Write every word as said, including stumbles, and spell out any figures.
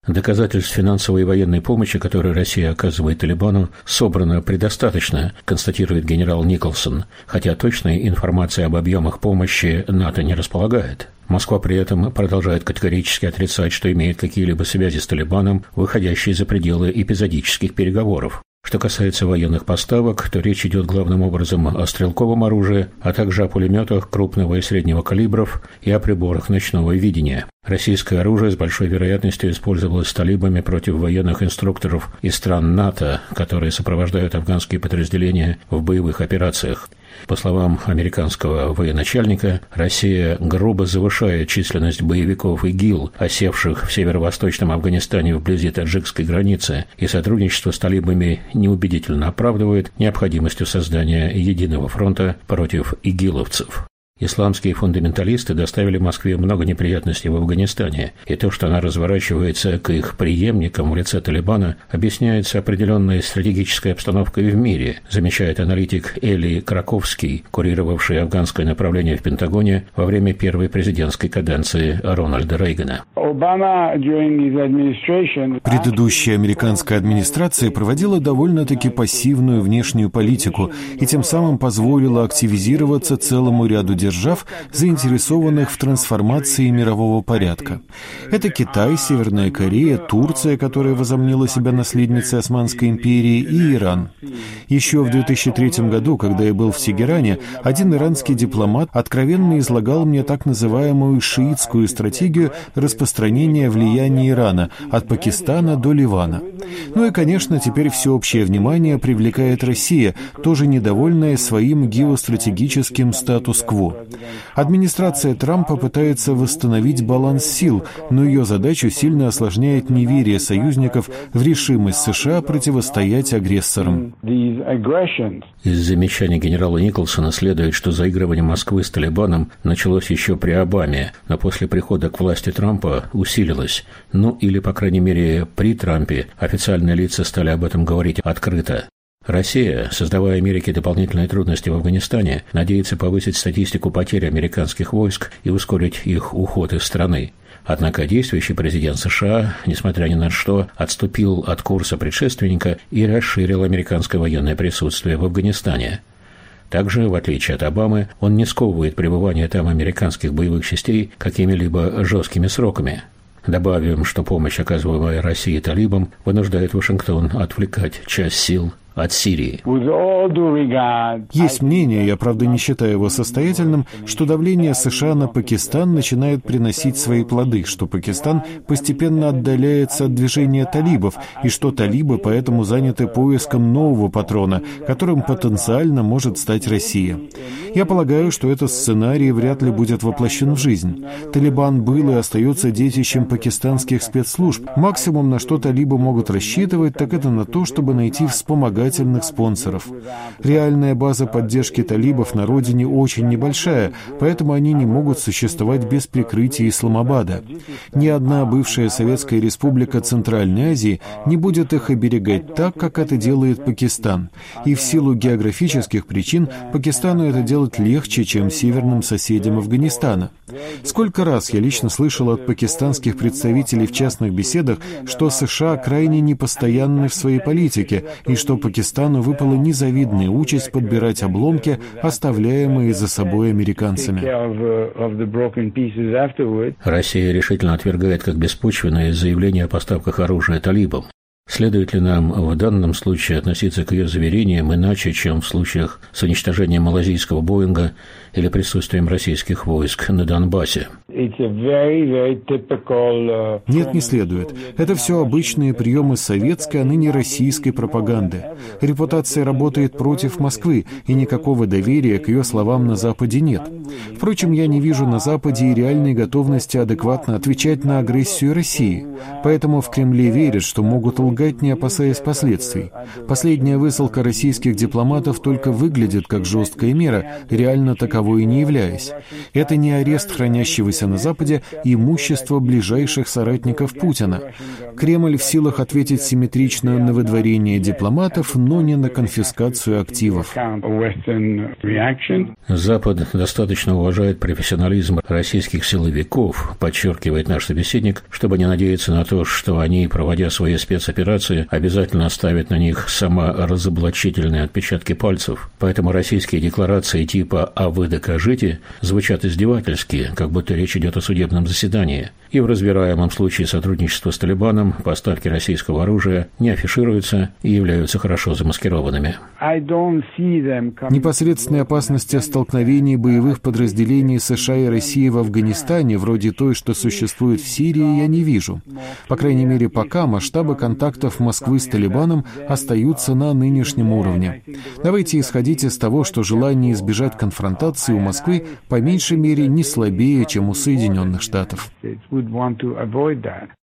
Доказательств финансовой и военной помощи, которую Россия оказывает Талибану, собрано предостаточно, констатирует генерал Николсон, хотя точной информации об объемах помощи НАТО не располагает. Москва при этом продолжает категорически отрицать, что имеет какие-либо связи с Талибаном, выходящие за пределы эпизодических переговоров. Что касается военных поставок, то речь идет главным образом о стрелковом оружии, а также о пулеметах крупного и среднего калибров и о приборах ночного видения. Российское оружие с большой вероятностью использовалось талибами против военных инструкторов из стран НАТО, которые сопровождают афганские подразделения в боевых операциях. По словам американского военачальника, Россия грубо завышает численность боевиков ИГИЛ, осевших в северо-восточном Афганистане вблизи таджикской границы, и сотрудничество с талибами неубедительно оправдывает необходимостью создания единого фронта против игиловцев. Исламские фундаменталисты доставили Москве много неприятностей в Афганистане, и то, что она разворачивается к их преемникам в лице Талибана, объясняется определенной стратегической обстановкой в мире, замечает аналитик Эли Краковский, курировавший афганское направление в Пентагоне во время первой президентской каденции Рональда Рейгана. Предыдущая американская администрация проводила довольно-таки пассивную внешнюю политику и тем самым позволила активизироваться целому ряду держав, заинтересованных в трансформации мирового порядка. Это Китай, Северная Корея, Турция, которая возомнила себя наследницей Османской империи, и Иран. Еще в две тысячи третьем году, когда я был в Тегеране, один иранский дипломат откровенно излагал мне так называемую шиитскую стратегию распространения влияния Ирана от Пакистана до Ливана. Ну и, конечно, теперь всеобщее внимание привлекает Россия, тоже недовольная своим геостратегическим статус-кво. Администрация Трампа пытается восстановить баланс сил, но ее задачу сильно осложняет неверие союзников в решимость США противостоять агрессорам. Из замечаний генерала Николсона следует, что заигрывание Москвы с Талибаном началось еще при Обаме, но после прихода к власти Трампа усилилось. Ну или, по крайней мере, при Трампе официальные лица стали об этом говорить открыто. Россия, создавая Америке дополнительные трудности в Афганистане, надеется повысить статистику потерь американских войск и ускорить их уход из страны. Однако действующий президент США, несмотря ни на что, отступил от курса предшественника и расширил американское военное присутствие в Афганистане. Также, в отличие от Обамы, он не сковывает пребывание там американских боевых частей какими-либо жесткими сроками. Добавим, что помощь, оказываемая России талибам, вынуждает Вашингтон отвлекать часть сил от Сирии. Есть мнение, я, правда, не считаю его состоятельным, что давление США на Пакистан начинает приносить свои плоды, что Пакистан постепенно отдаляется от движения талибов, и что талибы поэтому заняты поиском нового патрона, которым потенциально может стать Россия. Я полагаю, что этот сценарий вряд ли будет воплощен в жизнь. Талибан был и остается детищем пакистанских спецслужб. Максимум, на что талибы могут рассчитывать, так это на то, чтобы найти вспомогательных спонсоров. Реальная база поддержки талибов на родине очень небольшая, поэтому они не могут существовать без прикрытия Исламабада. Ни одна бывшая Советская Республика Центральной Азии не будет их оберегать так, как это делает Пакистан. И в силу географических причин Пакистану это делать легче, чем северным соседям Афганистана. Сколько раз я лично слышал от пакистанских представителей в частных беседах, что США крайне непостоянны в своей политике и что Пакистану выпала незавидная участь подбирать обломки, оставляемые за собой американцами. Россия решительно отвергает как беспочвенное заявление о поставках оружия талибам. Следует ли нам в данном случае относиться к ее заверениям иначе, чем в случаях с уничтожением малазийского Боинга или присутствием российских войск на Донбассе? Нет, не следует. Это все обычные приемы советской, а ныне российской пропаганды. Репутация работает против Москвы, и никакого доверия к ее словам на Западе нет. Впрочем, я не вижу на Западе и реальной готовности адекватно отвечать на агрессию России. Поэтому в Кремле верят, что могут лгать, не опасаясь последствий. Последняя высылка российских дипломатов только выглядит как жесткая мера, реально таковой таковой не являюсь. Это не арест хранящегося на Западе имущества ближайших соратников Путина. Кремль в силах ответить симметрично на выдворение дипломатов, но не на конфискацию активов. Запад достаточно уважает профессионализм российских силовиков, подчеркивает наш собеседник, чтобы не надеяться на то, что они, проводя свои спецоперации, обязательно оставят на них саморазоблачительные отпечатки пальцев. Поэтому российские декларации типа «а вы докажите» звучат издевательски, как будто речь идет о судебном заседании. И в разбираемом случае сотрудничества с Талибаном поставки российского оружия не афишируются и являются хорошо замаскированными. Непосредственной опасности столкновений боевых подразделений США и России в Афганистане, вроде той, что существует в Сирии, я не вижу. По крайней мере, пока масштабы контактов Москвы с Талибаном остаются на нынешнем уровне. Давайте исходить из того, что желание избежать конфронтации у Москвы по меньшей мере не слабее, чем у Соединенных Штатов.